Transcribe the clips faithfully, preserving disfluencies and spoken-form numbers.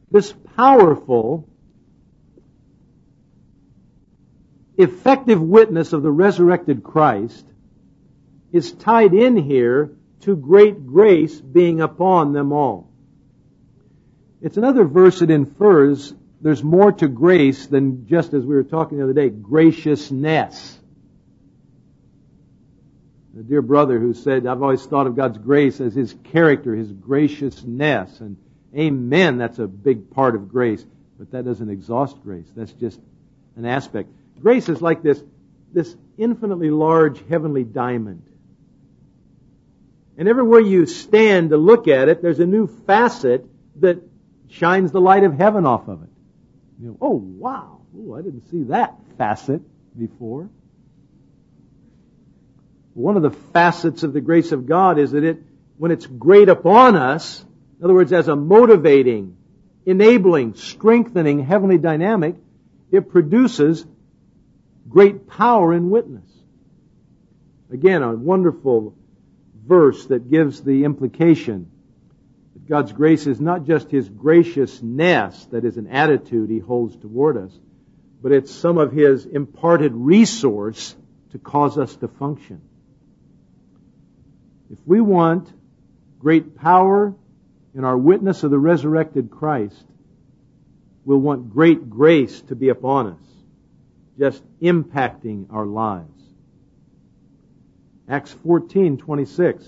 This powerful, effective witness of the resurrected Christ is tied in here to great grace being upon them all. It's another verse that infers there's more to grace than just as we were talking the other day, graciousness. A dear brother who said, I've always thought of God's grace as His character, His graciousness. And amen, that's a big part of grace. But that doesn't exhaust grace. That's just an aspect. Grace is like this, this infinitely large heavenly diamond. And everywhere you stand to look at it, there's a new facet that shines the light of heaven off of it. You know, oh, wow. Oh, I didn't see that facet before. One of the facets of the grace of God is that it, when it's great upon us, in other words, as a motivating, enabling, strengthening heavenly dynamic, it produces great power in witness. Again, a wonderful verse that gives the implication that God's grace is not just His graciousness, that is an attitude He holds toward us, but it's some of His imparted resource to cause us to function. If we want great power in our witness of the resurrected Christ, we'll want great grace to be upon us, just impacting our lives. Acts fourteen twenty-six.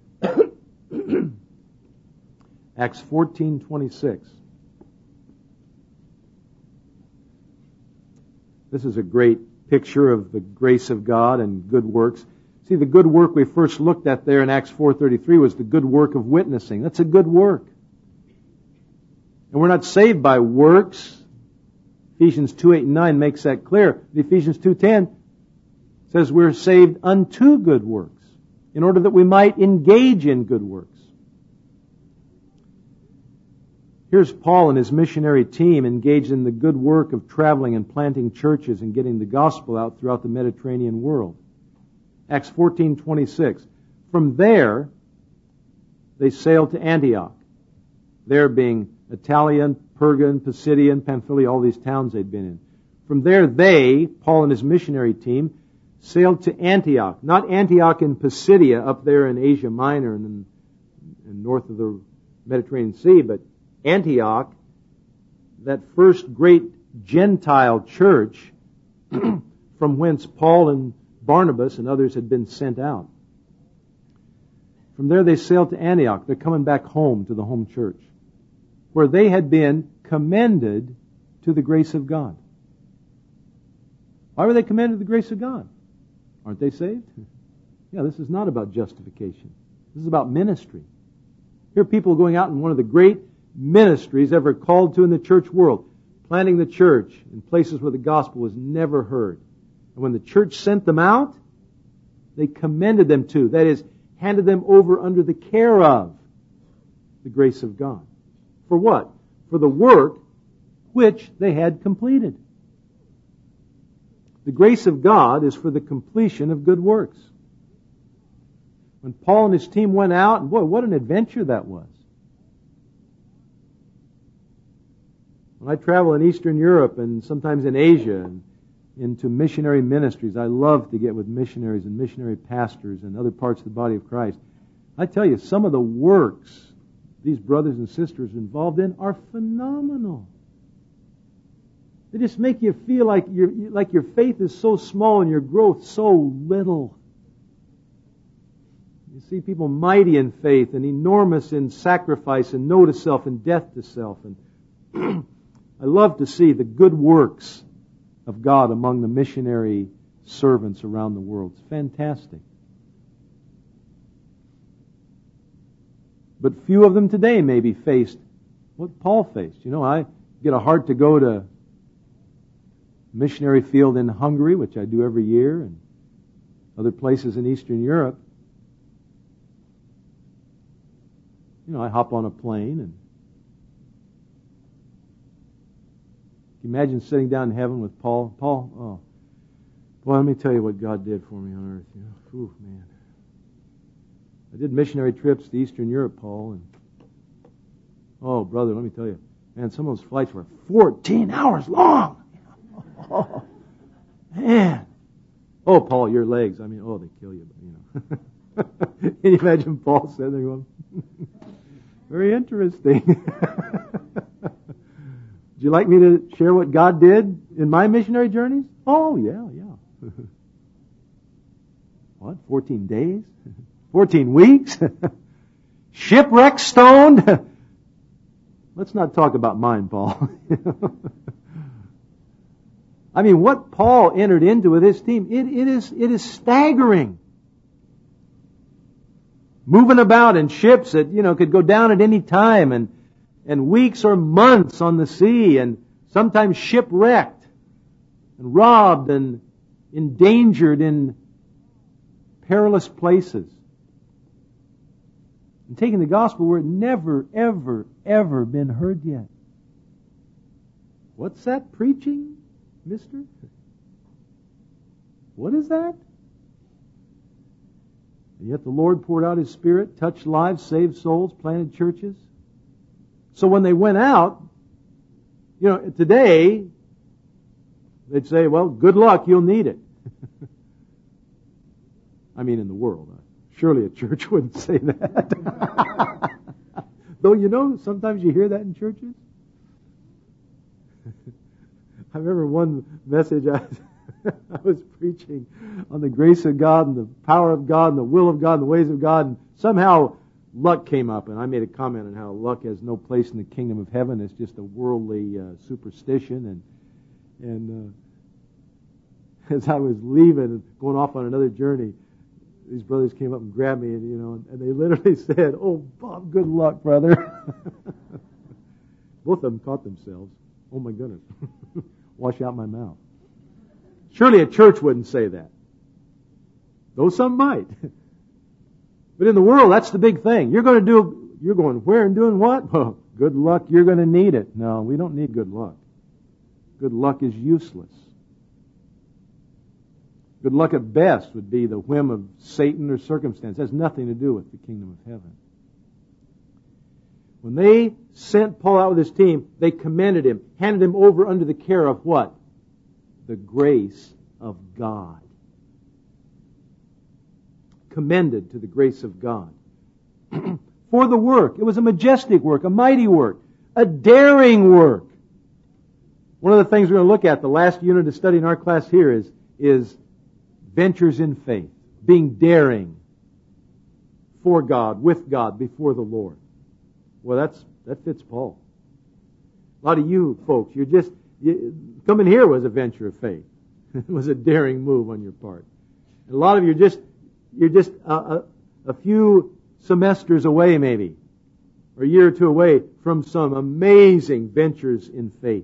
Acts fourteen twenty-six. This is a great picture of the grace of God and good works. See, the good work we first looked at there in Acts four thirty-three was the good work of witnessing. That's a good work. And we're not saved by works. Ephesians two eight and nine makes that clear. Ephesians two ten says we're saved unto good works, in order that we might engage in good works. Here's Paul and his missionary team engaged in the good work of traveling and planting churches and getting the gospel out throughout the Mediterranean world. Acts fourteen twenty-six. From there, they sailed to Antioch. There being Italian, Pergan, Pisidian, Pamphylia, all these towns they'd been in. From there, they, Paul and his missionary team, sailed to Antioch. Not Antioch in Pisidia, up there in Asia Minor and, in, and north of the Mediterranean Sea, but Antioch, that first great Gentile church from whence Paul and Barnabas and others had been sent out. From there they sailed to Antioch. They're coming back home to the home church, where they had been commended to the grace of God. Why were they commended to the grace of God? Aren't they saved? Yeah, this is not about justification. This is about ministry. Here are people going out in one of the great ministries ever called to in the church world, planting the church in places where the gospel was never heard. And when the church sent them out, they commended them to, that is, handed them over under the care of the grace of God. For what? For the work which they had completed. The grace of God is for the completion of good works. When Paul and his team went out, and boy, what an adventure that was. When I travel in Eastern Europe and sometimes in Asia and into missionary ministries, I love to get with missionaries and missionary pastors and other parts of the body of Christ. I tell you, some of the works these brothers and sisters involved in are phenomenal. They just make you feel like your like your faith is so small and your growth so little. You see people mighty in faith and enormous in sacrifice and no to self and death to self. And I love to see the good works of God among the missionary servants around the world. It's fantastic. But few of them today may be faced what Paul faced. You know, I get a heart to go to missionary field in Hungary, which I do every year, and other places in Eastern Europe. You know, I hop on a plane and imagine sitting down in heaven with Paul. Paul, oh, well, let me tell you what God did for me on earth. You know, ooh, man. I did missionary trips to Eastern Europe, Paul, and oh, brother, let me tell you. Man, some of those flights were fourteen hours long. Oh, man. Oh, Paul, your legs. I mean, oh, they kill you. You know. Can you imagine Paul sitting there going, very interesting. Would you like me to share what God did in my missionary journeys? Oh, yeah, yeah. What, fourteen days? fourteen weeks? Shipwrecked, stoned? Let's not talk about mine, Paul. I mean, what Paul entered into with his team, it, it is it is staggering. Moving about in ships that, you know, could go down at any time, and and weeks or months on the sea, and sometimes shipwrecked and robbed and endangered in perilous places. And taking the gospel where it never, ever, ever been heard yet. What's that preaching, mister? What is that? And yet the Lord poured out His Spirit, touched lives, saved souls, planted churches. So when they went out, you know, today, they'd say, well, good luck, you'll need it. I mean, in the world. Surely a church wouldn't say that. Though, you know, sometimes you hear that in churches. I remember one message I, I was preaching on the grace of God and the power of God and the will of God and the ways of God, and somehow luck came up, and I made a comment on how luck has no place in the kingdom of heaven. It's just a worldly uh, superstition. And and uh, as I was leaving and going off on another journey, these brothers came up and grabbed me, and you know, and they literally said, "Oh, Bob, good luck, brother." Both of them caught themselves. Oh my goodness! Wash out my mouth. Surely a church wouldn't say that, though some might. But in the world, that's the big thing. You're going to do. You're going where and doing what? Well, good luck. You're going to need it. No, we don't need good luck. Good luck is useless. Good luck at best would be the whim of Satan or circumstance. It has nothing to do with the kingdom of heaven. When they sent Paul out with his team, they commended him, handed him over under the care of what? The grace of God. Commended to the grace of God. For the work. It was a majestic work, a mighty work, a daring work. One of the things we're going to look at, the last unit of study in our class here is, is ventures in faith, being daring for God, with God, before the Lord. Well, that's that fits Paul. A lot of you folks, you're just you, coming here was a venture of faith. It was a daring move on your part. And a lot of you are just you're just a, a, a few semesters away, maybe, or a year or two away from some amazing ventures in faith.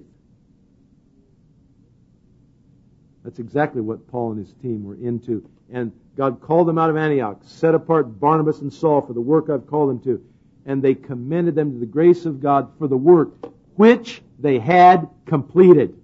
That's exactly what Paul and his team were into. And God called them out of Antioch, set apart Barnabas and Saul for the work I've called them to. And they commended them to the grace of God for the work which they had completed.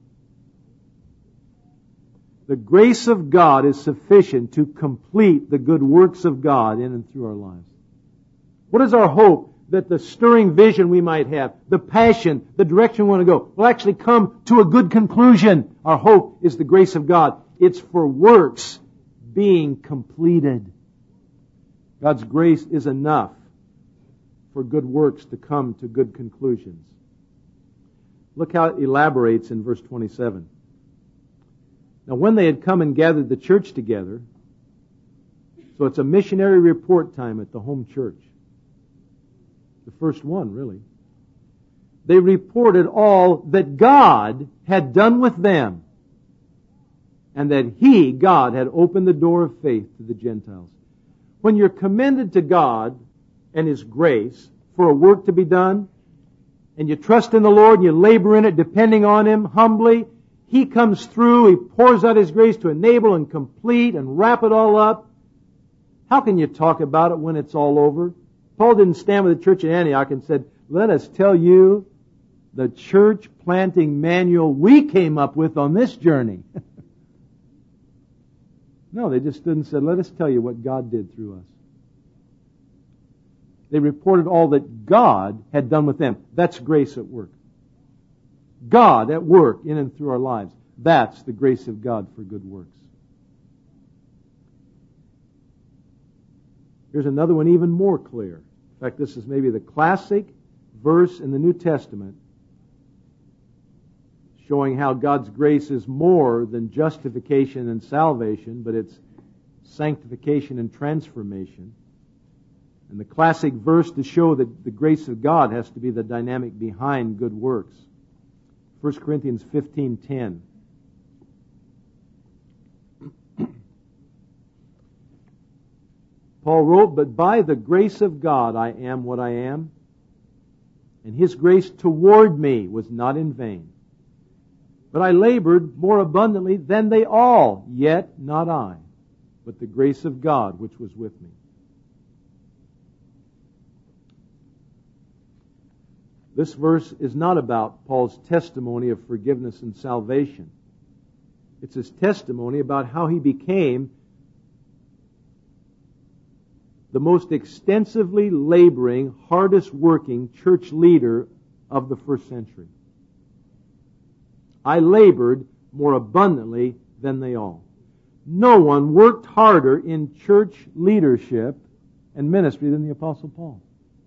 The grace of God is sufficient to complete the good works of God in and through our lives. What is our hope? That the stirring vision we might have, the passion, the direction we want to go, will actually come to a good conclusion. Our hope is the grace of God. It's for works being completed. God's grace is enough for good works to come to good conclusions. Look how it elaborates in verse twenty-seven. Now when they had come and gathered the church together, so it's a missionary report time at the home church. The first one, really. They reported all that God had done with them, and that He, God, had opened the door of faith to the Gentiles. When you're commended to God and His grace for a work to be done, and you trust in the Lord and you labor in it, depending on Him humbly, He comes through, He pours out His grace to enable and complete and wrap it all up. How can you talk about it when it's all over? Paul didn't stand with the church in Antioch and said, let us tell you the church planting manual we came up with on this journey. No, they just stood and said, let us tell you what God did through us. They reported all that God had done with them. That's grace at work. God at work in and through our lives. That's the grace of God for good works. Here's another one even more clear. In fact, this is maybe the classic verse in the New Testament showing how God's grace is more than justification and salvation, but it's sanctification and transformation. And the classic verse to show that the grace of God has to be the dynamic behind good works. First Corinthians fifteen ten. Paul wrote, "But by the grace of God I am what I am, and His grace toward me was not in vain. But I labored more abundantly than they all, yet not I, but the grace of God which was with me." This verse is not about Paul's testimony of forgiveness and salvation. It's his testimony about how he became the most extensively laboring, hardest working church leader of the first century. I labored more abundantly than they all. No one worked harder in church leadership and ministry than the Apostle Paul.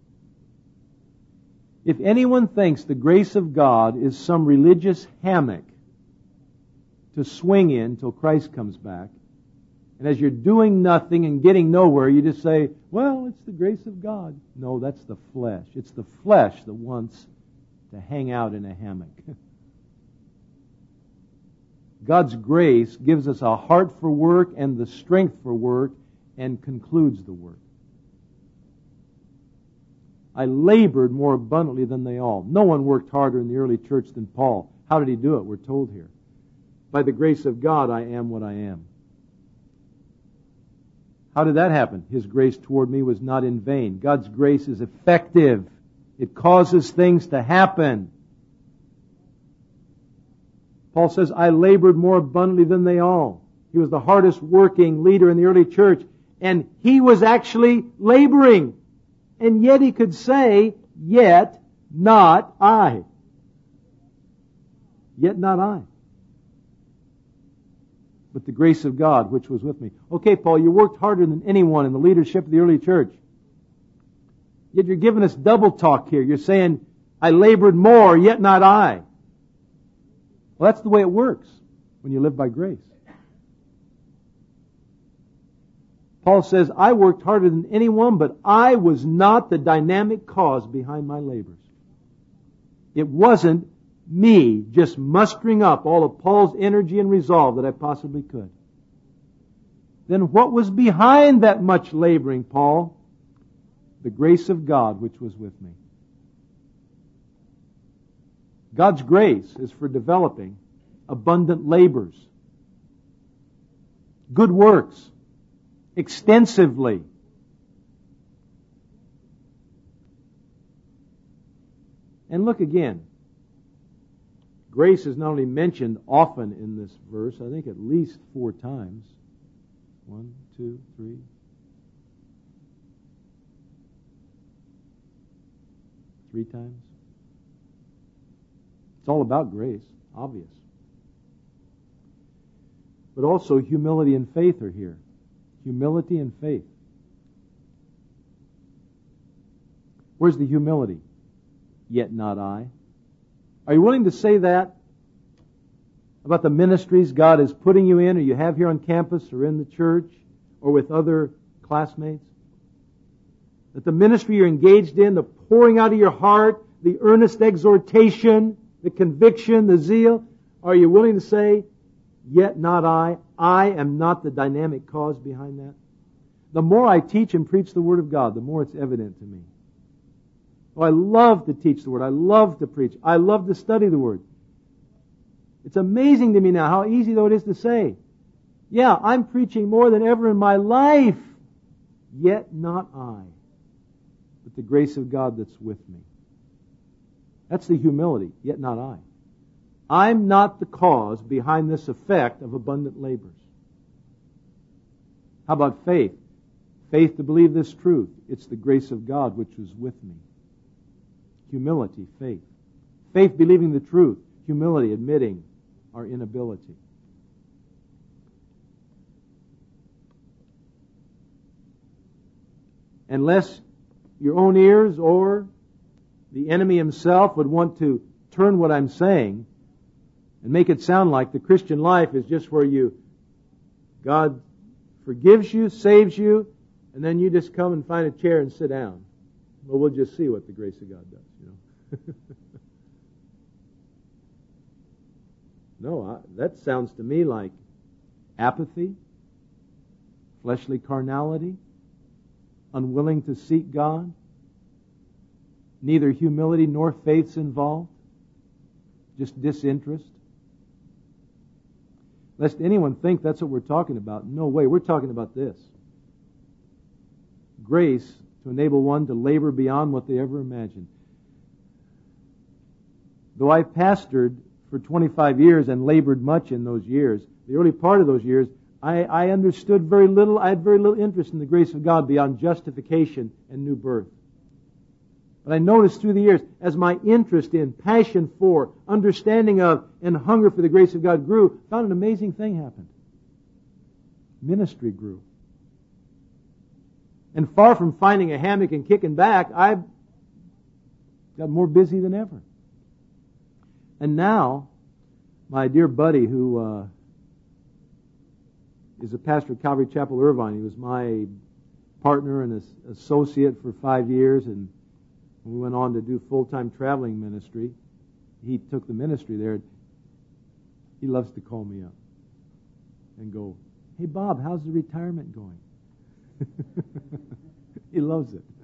If anyone thinks the grace of God is some religious hammock to swing in till Christ comes back, and as you're doing nothing and getting nowhere, you just say, well, it's the grace of God. No, that's the flesh. It's the flesh that wants to hang out in a hammock. God's grace gives us a heart for work and the strength for work and concludes the work. I labored more abundantly than they all. No one worked harder in the early church than Paul. How did he do it? We're told here. By the grace of God, I am what I am. How did that happen? His grace toward me was not in vain. God's grace is effective. It causes things to happen. Paul says, I labored more abundantly than they all. He was the hardest working leader in the early church. And he was actually laboring. And yet he could say, yet not I. Yet not I. But the grace of God which was with me. Okay, Paul, you worked harder than anyone in the leadership of the early church. Yet you're giving us double talk here. You're saying, I labored more, yet not I. Well, that's the way it works when you live by grace. Paul says, I worked harder than anyone, but I was not the dynamic cause behind my labors. It wasn't me just mustering up all of Paul's energy and resolve that I possibly could. Then what was behind that much laboring, Paul? The grace of God which was with me. God's grace is for developing abundant labors, good works, extensively. And look again. Grace is not only mentioned often in this verse, I think at least four times. One, two, three. Three times. It's all about grace, obvious. But also humility and faith are here. Humility and faith. Where's the humility? Yet not I. Are you willing to say that about the ministries God is putting you in, or you have here on campus, or in the church, or with other classmates? That the ministry you're engaged in, the pouring out of your heart, the earnest exhortation, the conviction, the zeal, are you willing to say, yet not I? I am not the dynamic cause behind that. The more I teach and preach the Word of God, the more it's evident to me. Oh, I love to teach the Word. I love to preach. I love to study the Word. It's amazing to me now how easy though it is to say, yeah, I'm preaching more than ever in my life, yet not I, but the grace of God that's with me. That's the humility, yet not I. I'm not the cause behind this effect of abundant labors. How about faith? Faith to believe this truth. It's the grace of God which was with me. Humility, faith. Faith believing the truth. humility, admitting our inability. Unless your own ears or the enemy himself would want to turn what I'm saying and make it sound like the Christian life is just where you, God forgives you, saves you, and then you just come and find a chair and sit down. Well, we'll just see what the grace of God does, you know. No, I, that sounds to me like apathy, fleshly carnality, unwilling to seek God, neither humility nor faith's involved, just disinterest. Lest anyone think that's what we're talking about. No way, we're talking about this. Grace to enable one to labor beyond what they ever imagined. Though I pastored for twenty-five years and labored much in those years, the early part of those years, I, I understood very little, I had very little interest in the grace of God beyond justification and new birth. But I noticed through the years, as my interest in, passion for, understanding of, and hunger for the grace of God grew, found an amazing thing happened. Ministry grew. And far from finding a hammock and kicking back, I got more busy than ever. And now, my dear buddy who uh, is a pastor at Calvary Chapel, Irvine, he was my partner and associate for five years, and we went on to do full-time traveling ministry. He took the ministry there. He loves to call me up and go, "Hey, Bob, how's the retirement going?" He loves it.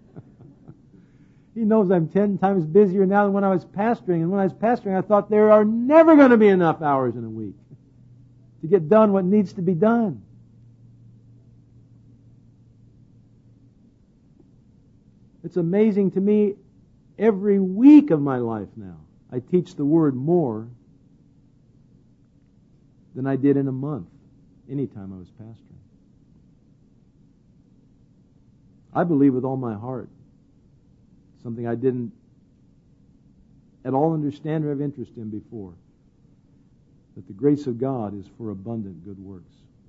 He knows I'm ten times busier now than when I was pastoring. And when I was pastoring, I thought there are never going to be enough hours in a week to get done what needs to be done. It's amazing to me, every week of my life now, I teach the Word more than I did in a month, any time I was pastoring. I believe with all my heart, something I didn't at all understand or have interest in before, that the grace of God is for abundant good works.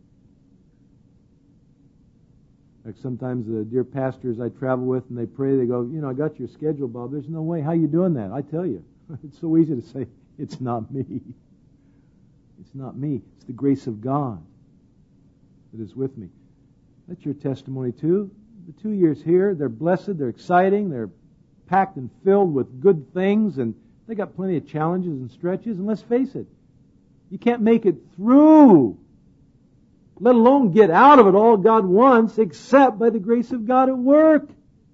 Like sometimes the dear pastors I travel with, and they pray, they go, "You know, I got your schedule, Bob. There's no way. How you doing that?" I tell you, it's so easy to say, it's not me. It's not me. It's the grace of God that is with me. That's your testimony too. The two years here, they're blessed, they're exciting, they're packed and filled with good things, and they got plenty of challenges and stretches. And let's face it, you can't make it through, let alone get out of it all God wants, except by the grace of God at work.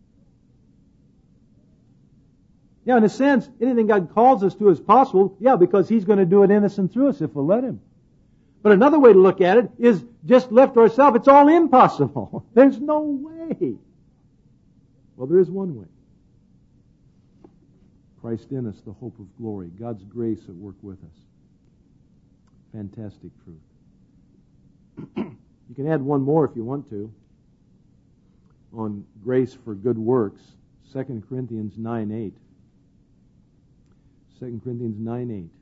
Yeah, in a sense, anything God calls us to is possible, yeah, because He's going to do it in us and through us if we'll let Him. But another way to look at it is, just left to ourselves, it's all impossible. There's no way. Well, there is one way. Christ in us, the hope of glory. God's grace at work with us. Fantastic truth. You can add one more if you want to on grace for good works. Second Corinthians nine eight. Second Corinthians nine eight.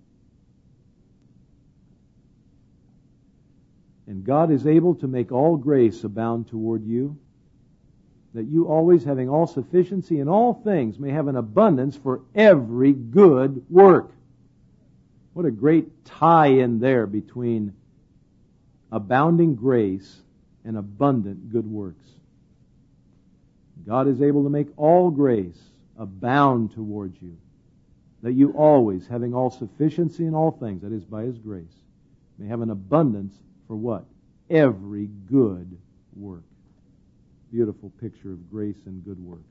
And God is able to make all grace abound toward you, that you always, having all sufficiency in all things, may have an abundance for every good work. What a great tie-in there between abounding grace and abundant good works. God is able to make all grace abound towards you, that you always, having all sufficiency in all things, that is by His grace, may have an abundance for what? Every good work. Beautiful picture of grace and good works.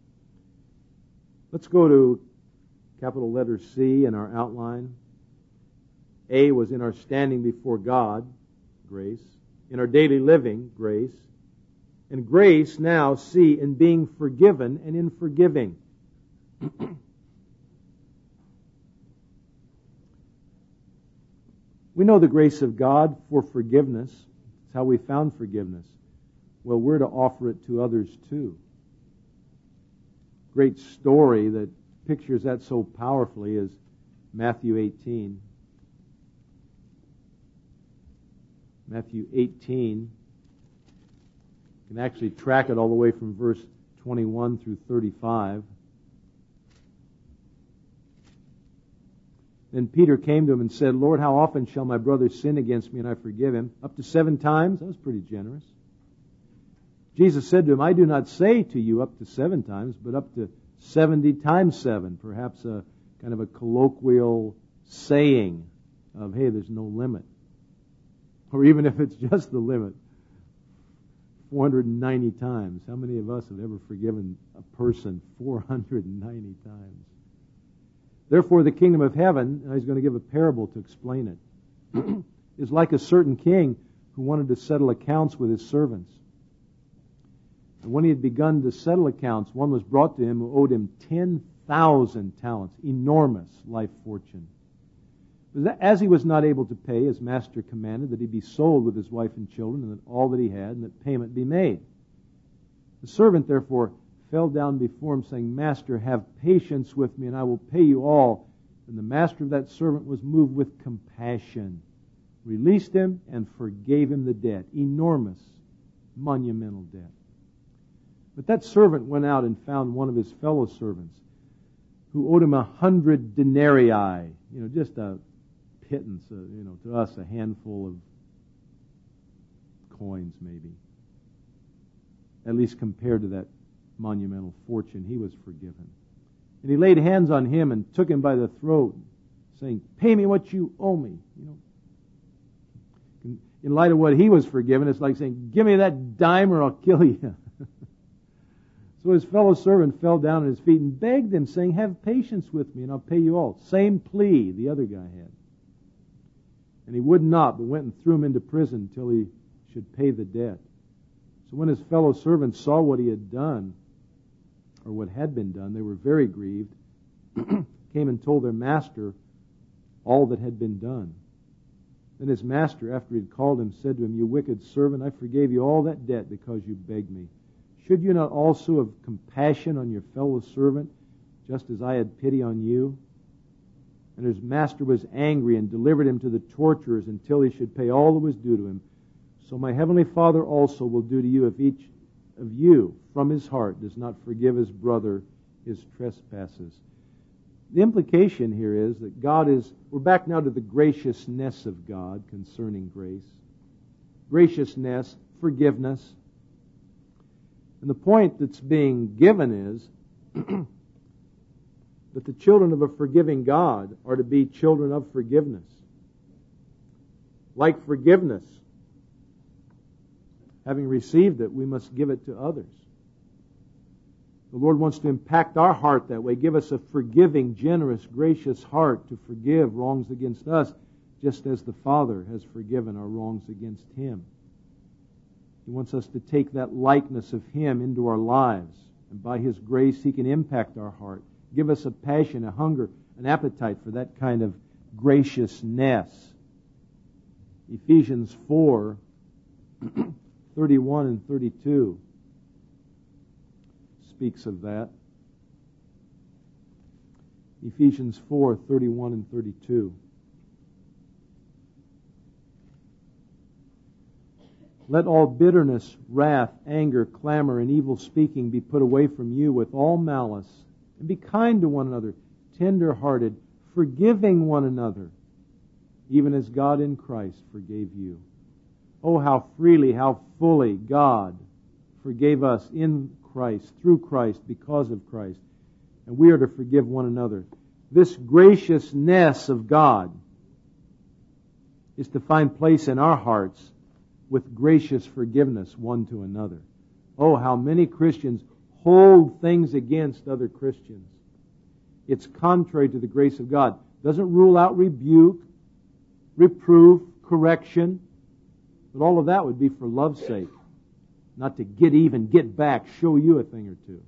Let's go to capital letter C in our outline. A was in our standing before God, grace. In our daily living, grace. And grace now, C, in being forgiven and in forgiving. We know the grace of God for forgiveness. It's how we found forgiveness. Well, we're to offer it to others too. Great story that pictures that so powerfully is Matthew eighteen. Matthew eighteen. You can actually track it all the way from verse twenty-one through thirty-five. Then Peter came to him and said, Lord, how often shall my brother sin against me and I forgive him? Up to seven times? That was pretty generous. Jesus said to him, I do not say to you up to seven times, but up to seventy times seven. Perhaps a kind of a colloquial saying of, hey, there's no limit. Or even if it's just the limit, four hundred ninety times. How many of us have ever forgiven a person four hundred ninety times? Therefore, the kingdom of heaven, and he's going to give a parable to explain it, is like a certain king who wanted to settle accounts with his servants. And when he had begun to settle accounts, one was brought to him who owed him ten thousand talents, enormous life fortune. But as he was not able to pay, his master commanded that he be sold with his wife and children, and that all that he had, and that payment be made. The servant, therefore, fell down before him, saying, Master, have patience with me, and I will pay you all. And the master of that servant was moved with compassion, released him, and forgave him the debt. Enormous, monumental debt. But that servant went out and found one of his fellow servants who owed him a hundred denarii, you know, just a pittance, uh, you know, to us, a handful of coins maybe. At least compared to that monumental fortune, he was forgiven. And he laid hands on him and took him by the throat, saying, pay me what you owe me. You know, in light of what he was forgiven, it's like saying, give me that dime or I'll kill you. So his fellow servant fell down at his feet and begged him, saying, have patience with me and I'll pay you all. Same plea the other guy had. And he would not, but went and threw him into prison till he should pay the debt. So when his fellow servants saw what he had done, or what had been done, they were very grieved, came and told their master all that had been done. Then his master, after he had called him, said to him, you wicked servant, I forgave you all that debt because you begged me. Should you not also have compassion on your fellow servant, just as I had pity on you? And his master was angry and delivered him to the torturers until he should pay all that was due to him. So my heavenly Father also will do to you if each of you from his heart does not forgive his brother his trespasses. The implication here is that God is, we're back now to the graciousness of God concerning grace. Graciousness, forgiveness. And the point that's being given is that the children of a forgiving God are to be children of forgiveness. Like forgiveness, having received it, we must give it to others. The Lord wants to impact our heart that way, give us a forgiving, generous, gracious heart to forgive wrongs against us, just as the Father has forgiven our wrongs against Him. He wants us to take that likeness of Him into our lives, and by His grace He can impact our heart, give us a passion, a hunger, an appetite for that kind of graciousness. Ephesians four, thirty-one and thirty-two speaks of that. Ephesians four, thirty-one and thirty-two. Let all bitterness, wrath, anger, clamor, and evil speaking be put away from you with all malice, and be kind to one another, tender-hearted, forgiving one another, even as God in Christ forgave you. Oh, how freely, how fully God forgave us in Christ, through Christ, because of Christ. And we are to forgive one another. This graciousness of God is to find place in our hearts with gracious forgiveness one to another. Oh, how many Christians hold things against other Christians. It's contrary to the grace of God. Doesn't rule out rebuke, reproof, correction, but all of that would be for love's sake. Not to get even, get back, show you a thing or two.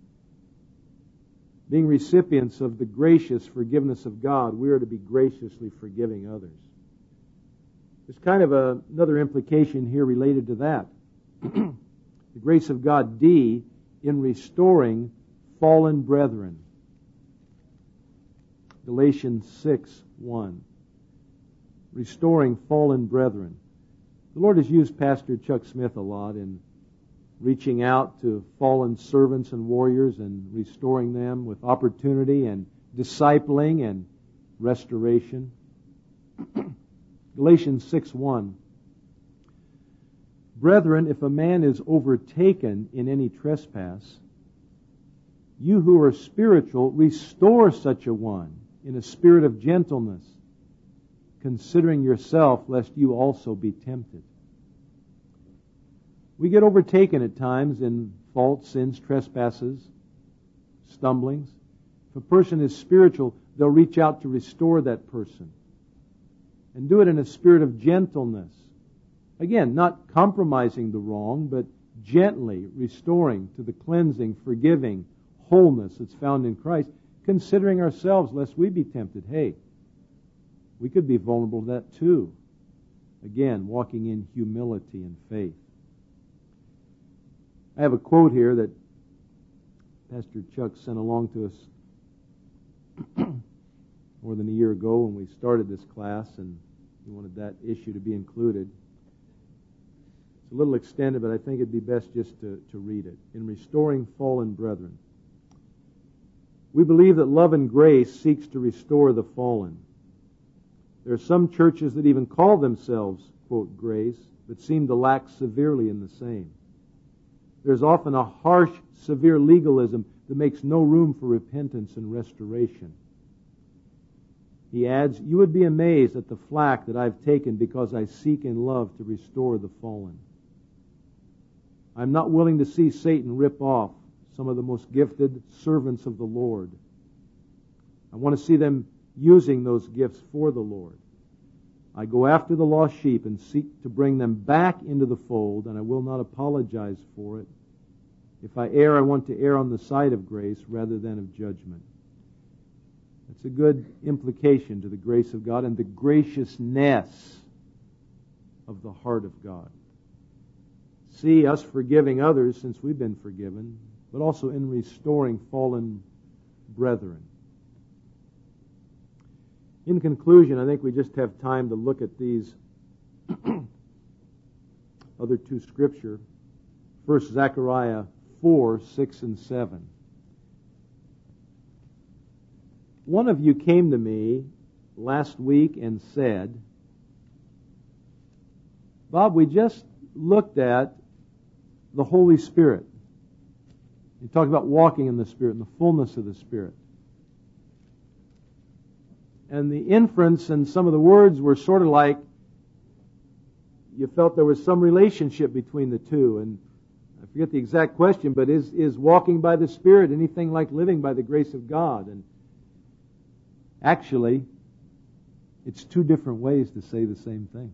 Being recipients of the gracious forgiveness of God, we are to be graciously forgiving others. There's kind of a, another implication here related to that. The grace of God, D, in restoring fallen brethren. Galatians six one. Restoring fallen brethren. The Lord has used Pastor Chuck Smith a lot in reaching out to fallen servants and warriors and restoring them with opportunity and discipling and restoration. Galatians six one. Brethren, if a man is overtaken in any trespass, you who are spiritual, restore such a one in a spirit of gentleness, considering yourself, lest you also be tempted. We get overtaken at times in faults, sins, trespasses, stumblings. If a person is spiritual, they'll reach out to restore that person and do it in a spirit of gentleness. Again, not compromising the wrong, but gently restoring to the cleansing, forgiving, wholeness that's found in Christ, considering ourselves lest we be tempted. Hey, we could be vulnerable to that too. Again, walking in humility and faith. I have a quote here that Pastor Chuck sent along to us more than a year ago when we started this class, and he wanted that issue to be included. It's a little extended, but I think it'd be best just to, to read it. In restoring fallen brethren, we believe that love and grace seeks to restore the fallen. There are some churches that even call themselves, quote, grace, but seem to lack severely in the same. There's often a harsh, severe legalism that makes no room for repentance and restoration. He adds, you would be amazed at the flack that I've taken because I seek in love to restore the fallen. I'm not willing to see Satan rip off some of the most gifted servants of the Lord. I want to see them using those gifts for the Lord. I go after the lost sheep and seek to bring them back into the fold, and I will not apologize for it. If I err, I want to err on the side of grace rather than of judgment. That's a good implication to the grace of God and the graciousness of the heart of God. See us forgiving others since we've been forgiven, but also in restoring fallen brethren. In conclusion, I think we just have time to look at these other two scripture. First, Zechariah four, six, and seven. One of you came to me last week and said, Bob, we just looked at the Holy Spirit. You talked about walking in the Spirit and the fullness of the Spirit. And the inference and some of the words were sort of like you felt there was some relationship between the two. And I forget the exact question, but is, is walking by the Spirit anything like living by the grace of God? And actually, it's two different ways to say the same thing.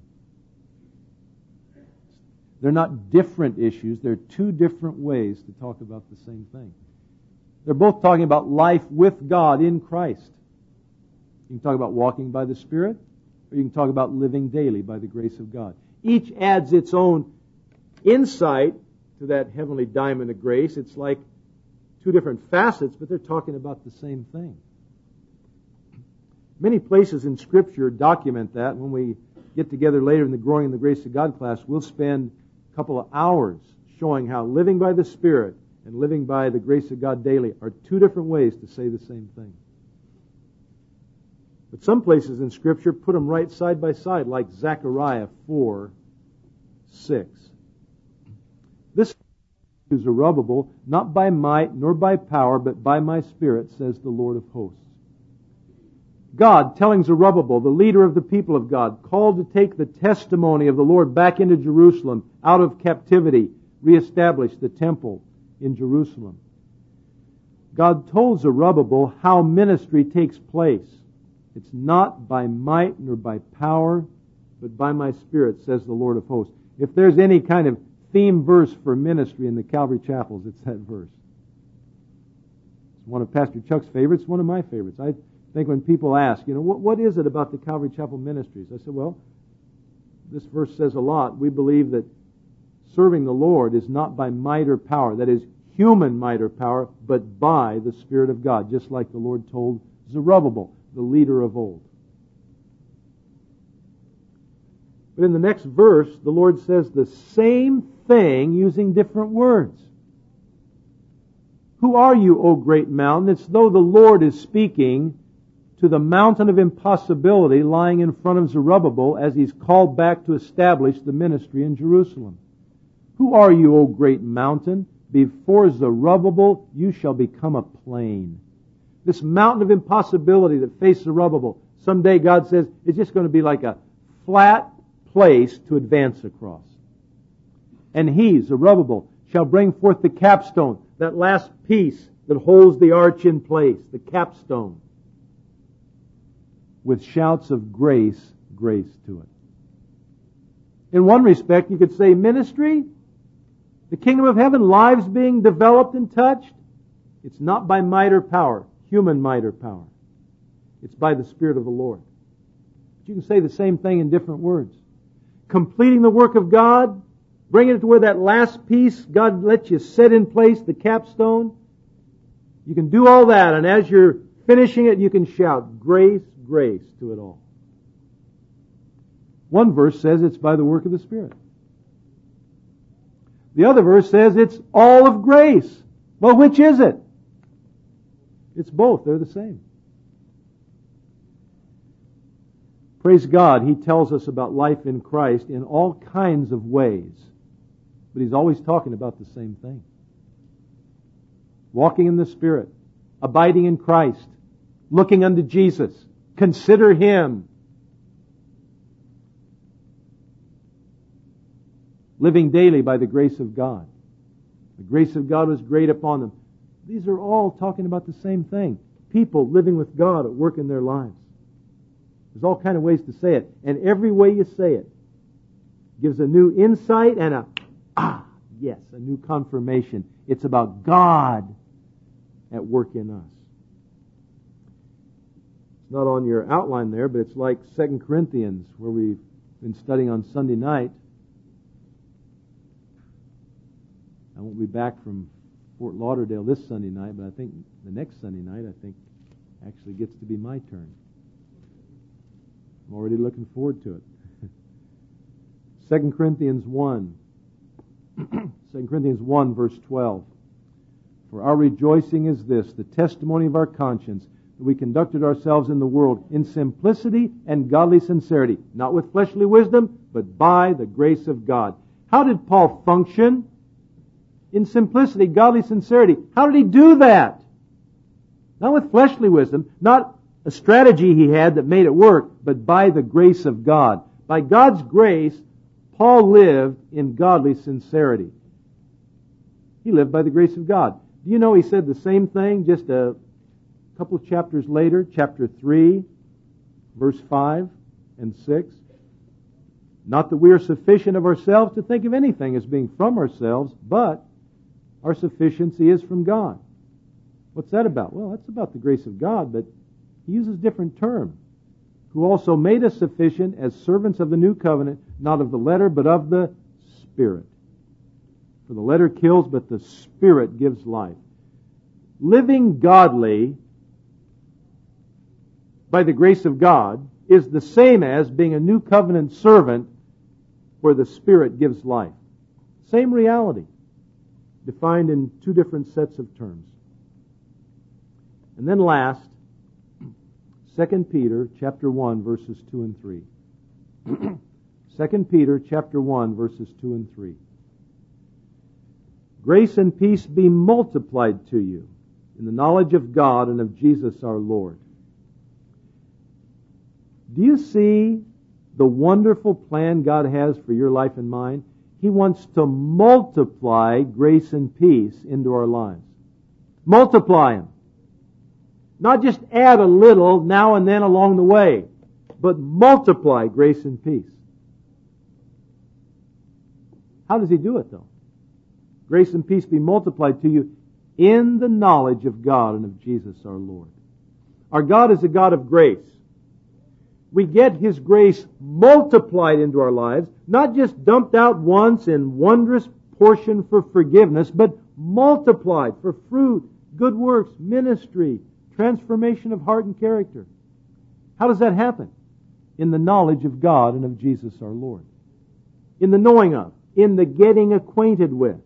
They're not different issues. They're two different ways to talk about the same thing. They're both talking about life with God in Christ. You can talk about walking by the Spirit, or you can talk about living daily by the grace of God. Each adds its own insight to that heavenly diamond of grace. It's like two different facets, but they're talking about the same thing. Many places in Scripture document that. When we get together later in the Growing in the Grace of God class, we'll spend a couple of hours showing how living by the Spirit and living by the grace of God daily are two different ways to say the same thing. But some places in Scripture put them right side by side, like Zechariah four, six. This is Zerubbabel, not by might nor by power, but by my Spirit, says the Lord of hosts. God telling Zerubbabel, the leader of the people of God, called to take the testimony of the Lord back into Jerusalem, out of captivity, reestablish the temple in Jerusalem. God told Zerubbabel how ministry takes place. It's not by might nor by power, but by my Spirit, says the Lord of hosts. If there's any kind of theme verse for ministry in the Calvary Chapels, it's that verse. It's one of Pastor Chuck's favorites, one of my favorites. I think when people ask, you know, what, what is it about the Calvary Chapel ministries? I said, well, this verse says a lot. We believe that serving the Lord is not by might or power, that is, human might or power, but by the Spirit of God, just like the Lord told Zerubbabel. the leader of old. But in the next verse, the Lord says the same thing using different words. Who are you, O great mountain? It's though the Lord is speaking to the mountain of impossibility lying in front of Zerubbabel as he's called back to establish the ministry in Jerusalem. Who are you, O great mountain? Before Zerubbabel you shall become a plain. This mountain of impossibility that faced Zerubbabel, someday God says it's just going to be like a flat place to advance across. And he, Zerubbabel, shall bring forth the capstone, that last piece that holds the arch in place, the capstone, with shouts of grace, grace to it. In one respect, you could say ministry, the kingdom of heaven, lives being developed and touched. It's not by might or power, human might or power. It's by the Spirit of the Lord. But you can say the same thing in different words. Completing the work of God, bringing it to where that last piece God lets you set in place, the capstone. You can do all that, and as you're finishing it, you can shout, grace, grace to it all. One verse says it's by the work of the Spirit. The other verse says it's all of grace. Well, which is it? It's both. They're the same. Praise God, He tells us about life in Christ in all kinds of ways. But He's always talking about the same thing. Walking in the Spirit, abiding in Christ, looking unto Jesus, consider Him, living daily by the grace of God. The grace of God was great upon them. These are all talking about the same thing. People living with God at work in their lives. There's all kinds of ways to say it. And every way you say it gives a new insight and a, ah, yes, a new confirmation. It's about God at work in us. It's not on your outline there, but it's like Second Corinthians, where we've been studying on Sunday night. I won't be back from Fort Lauderdale this Sunday night, but I think the next Sunday night, I think, actually gets to be my turn. I'm already looking forward to it. Second Corinthians one. Second Corinthians one, verse twelve. For our rejoicing is this, the testimony of our conscience, that we conducted ourselves in the world in simplicity and godly sincerity, not with fleshly wisdom, but by the grace of God. How did Paul function? In simplicity, godly sincerity. How did he do that? Not with fleshly wisdom, not a strategy he had that made it work, but by the grace of God. By God's grace, Paul lived in godly sincerity. He lived by the grace of God. Do you know he said the same thing just a couple of chapters later, chapter three, verse five and six? Not that we are sufficient of ourselves to think of anything as being from ourselves, but our sufficiency is from God. What's that about? Well, that's about the grace of God, but he uses different terms. Who also made us sufficient as servants of the new covenant, not of the letter, but of the Spirit. For the letter kills, but the Spirit gives life. Living godly by the grace of God is the same as being a new covenant servant where the Spirit gives life. Same reality, defined in two different sets of terms. And then last, Second Peter chapter one, verses two and three. Second Peter chapter one, verses two and three. Grace and peace be multiplied to you in the knowledge of God and of Jesus our Lord. Do you see the wonderful plan God has for your life and mine? He wants to multiply grace and peace into our lives. Multiply them. Not just add a little now and then along the way, but multiply grace and peace. How does He do it, though? Grace and peace be multiplied to you in the knowledge of God and of Jesus our Lord. Our God is a God of grace. We get His grace multiplied into our lives, not just dumped out once in wondrous portion for forgiveness, but multiplied for fruit, good works, ministry, transformation of heart and character. How does that happen? In the knowledge of God and of Jesus our Lord. In the knowing of. In the getting acquainted with.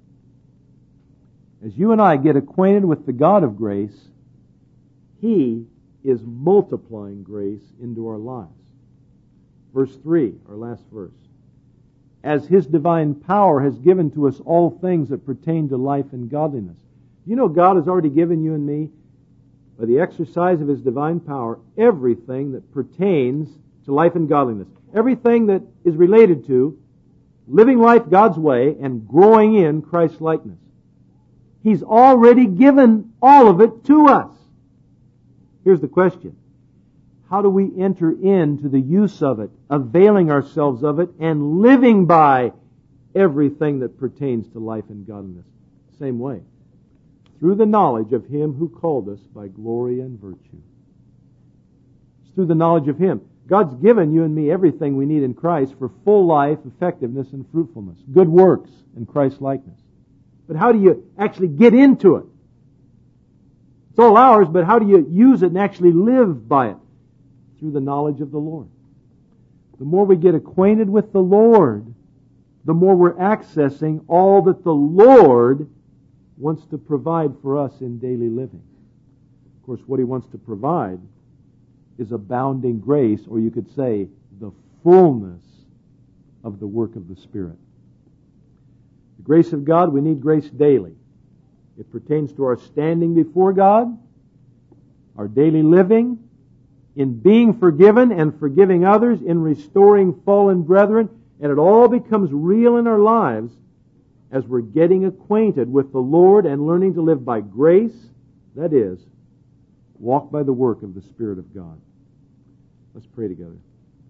As you and I get acquainted with the God of grace, He is multiplying grace into our lives. Verse three, our last verse. As His divine power has given to us all things that pertain to life and godliness. You know God has already given you and me, by the exercise of His divine power, everything that pertains to life and godliness. Everything that is related to living life God's way and growing in Christ's likeness. He's already given all of it to us. Here's the question. How do we enter into the use of it, availing ourselves of it, and living by everything that pertains to life and godliness? Same way. Through the knowledge of Him who called us by glory and virtue. It's through the knowledge of Him. God's given you and me everything we need in Christ for full life, effectiveness, and fruitfulness. Good works and Christ likeness. But how do you actually get into it? It's all ours, but how do you use it and actually live by it? Through the knowledge of the Lord. The more we get acquainted with the Lord, the more we're accessing all that the Lord wants to provide for us in daily living. Of course, what He wants to provide is abounding grace, or you could say the fullness of the work of the Spirit. The grace of God, we need grace daily. It pertains to our standing before God, our daily living, in being forgiven and forgiving others, in restoring fallen brethren, and it all becomes real in our lives as we're getting acquainted with the Lord and learning to live by grace, that is, walk by the work of the Spirit of God. Let's pray together.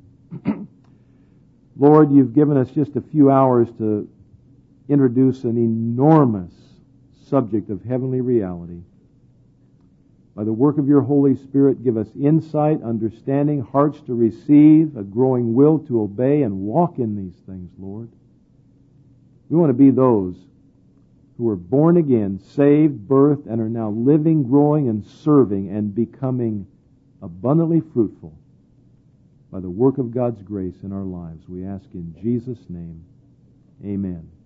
Lord, You've given us just a few hours to introduce an enormous subject of heavenly reality. By the work of Your Holy Spirit, give us insight, understanding, hearts to receive, a growing will to obey and walk in these things, Lord. We want to be those who are born again, saved, birthed, and are now living, growing, and serving and becoming abundantly fruitful by the work of God's grace in our lives. We ask in Jesus' name, amen.